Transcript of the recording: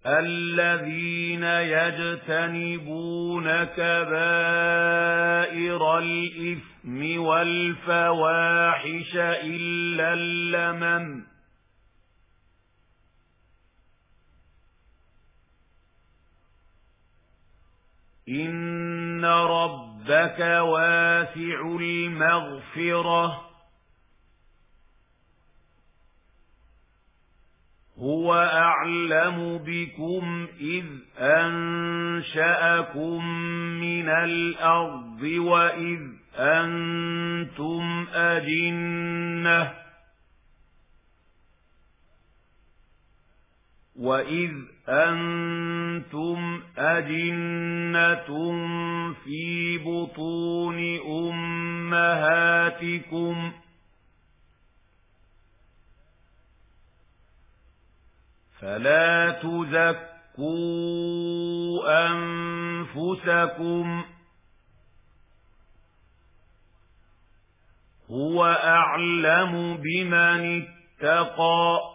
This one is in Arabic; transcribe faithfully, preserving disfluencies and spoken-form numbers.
الذين يجتنبون كبائر الإثم والفواحش إلا اللمم إن ربك واسع المغفرة هو أعلم بكم إذ أنشأكم من الأرض وإذ أنتم أجنة وإذ أنتم أجنة في بطون أمهاتكم فلا تزكوا أنفسكم هو أعلم بمن اتقى